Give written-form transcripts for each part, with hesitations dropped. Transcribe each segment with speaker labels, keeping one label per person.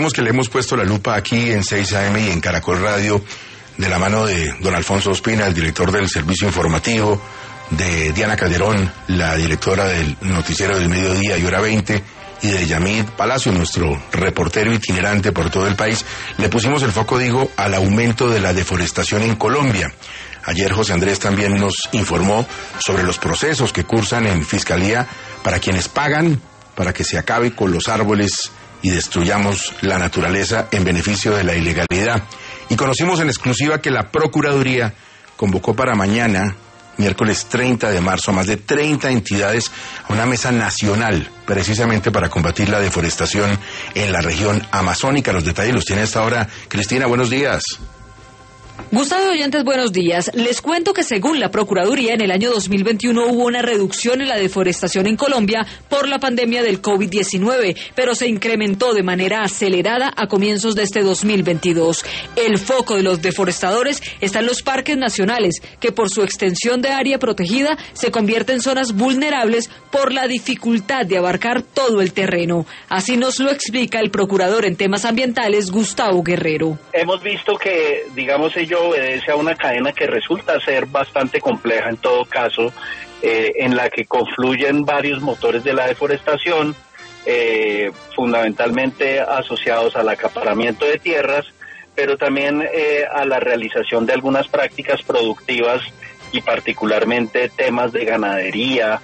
Speaker 1: recordemos que le hemos puesto la lupa aquí en 6 AM y en Caracol Radio, de la mano de don Alfonso Ospina, el director del servicio informativo, de Diana Calderón, la directora del noticiero del mediodía y Hora 20, y de Yamid Palacio, nuestro reportero itinerante por todo el país. Le pusimos el foco, digo, al aumento de la deforestación en Colombia. Ayer José Andrés también nos informó sobre los procesos que cursan en Fiscalía para quienes pagan para que se acabe con los árboles y destruyamos la naturaleza en beneficio de la ilegalidad. Y conocimos en exclusiva que la Procuraduría convocó para mañana, miércoles 30 de marzo, a más de 30 entidades a una mesa nacional, precisamente para combatir la deforestación en la región amazónica. Los detalles los tiene a esta hora Cristina, buenos días.
Speaker 2: Gustavo y oyentes, buenos días. Les cuento que según la Procuraduría, en el año 2021 hubo una reducción en la deforestación en Colombia por la pandemia del COVID-19, pero se incrementó de manera acelerada a comienzos de este 2022. El foco de los deforestadores está en los parques nacionales, que por su extensión de área protegida se convierten en zonas vulnerables por la dificultad de abarcar todo el terreno. Así nos lo explica el procurador en temas ambientales, Gustavo Guerrero.
Speaker 3: Hemos visto que, digamos, ello obedece a una cadena que resulta ser bastante compleja en todo caso, en la que confluyen varios motores de la deforestación, fundamentalmente asociados al acaparamiento de tierras, pero también a la realización de algunas prácticas productivas y particularmente temas de ganadería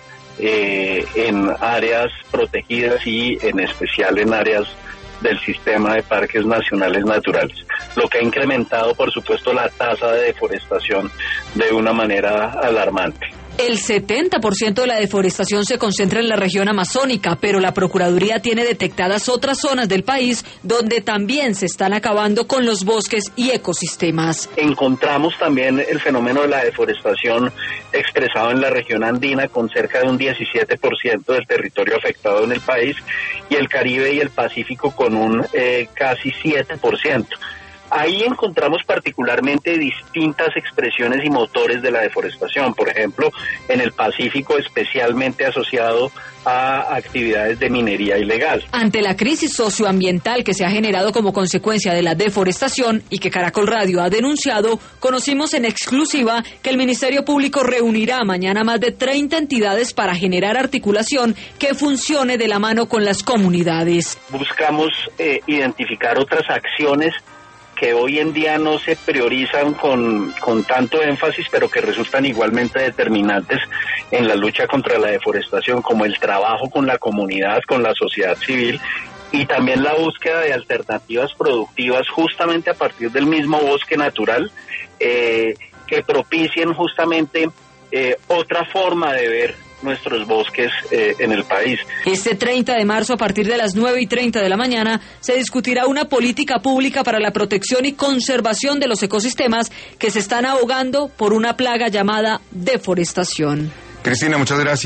Speaker 3: en áreas protegidas y en especial en áreas del sistema de parques nacionales naturales, lo que ha incrementado, por supuesto, la tasa de deforestación de una manera alarmante.
Speaker 2: El 70% de la deforestación se concentra en la región amazónica, pero la Procuraduría tiene detectadas otras zonas del país donde también se están acabando con los bosques y ecosistemas.
Speaker 3: Encontramos también el fenómeno de la deforestación expresado en la región andina, con cerca de un 17% del territorio afectado en el país, y el Caribe y el Pacífico con un casi 7%. Ahí encontramos particularmente distintas expresiones y motores de la deforestación, por ejemplo, en el Pacífico especialmente asociado a actividades de minería ilegal.
Speaker 2: Ante la crisis socioambiental que se ha generado como consecuencia de la deforestación y que Caracol Radio ha denunciado, conocimos en exclusiva que el Ministerio Público reunirá mañana más de 30 entidades para generar articulación que funcione de la mano con las comunidades.
Speaker 3: Buscamos identificar otras acciones que hoy en día no se priorizan con tanto énfasis, pero que resultan igualmente determinantes en la lucha contra la deforestación, como el trabajo con la comunidad, con la sociedad civil, y también la búsqueda de alternativas productivas justamente a partir del mismo bosque natural, que propicien justamente otra forma de ver nuestros bosques en el país.
Speaker 2: Este 30 de marzo, a partir de las 9:30 de la mañana, se discutirá una política pública para la protección y conservación de los ecosistemas que se están ahogando por una plaga llamada deforestación.
Speaker 1: Cristina, muchas gracias.